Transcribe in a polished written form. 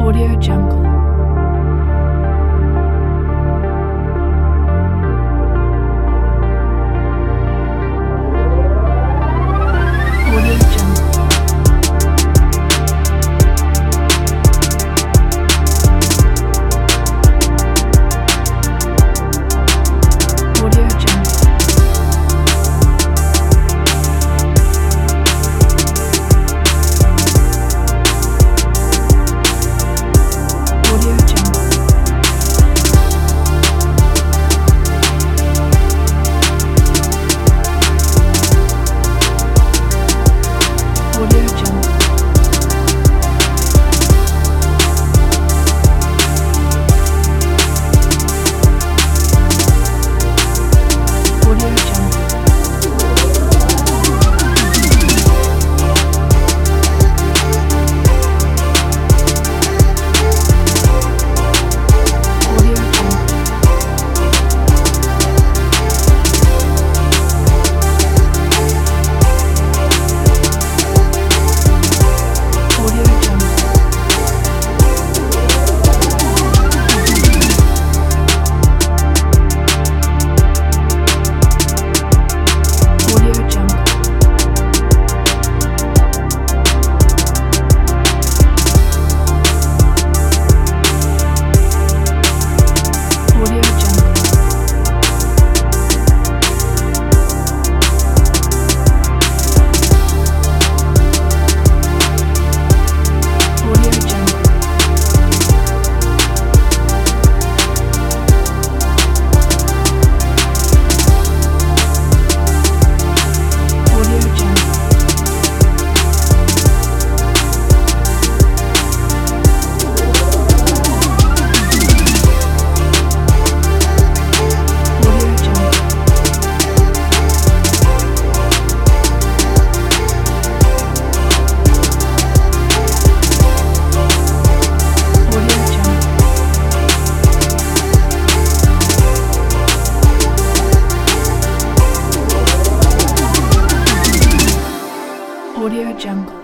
Audio Jungle. Audio Jungle. Audio Jungle. Audio Jungle. Audio Jungle. Audio Jungle. Audio Jungle. Audio Jungle. Audio Jungle. Audio Jungle. Audio Jungle. Audio Jungle. Audio Jungle. Audio Jungle. Audio Jungle.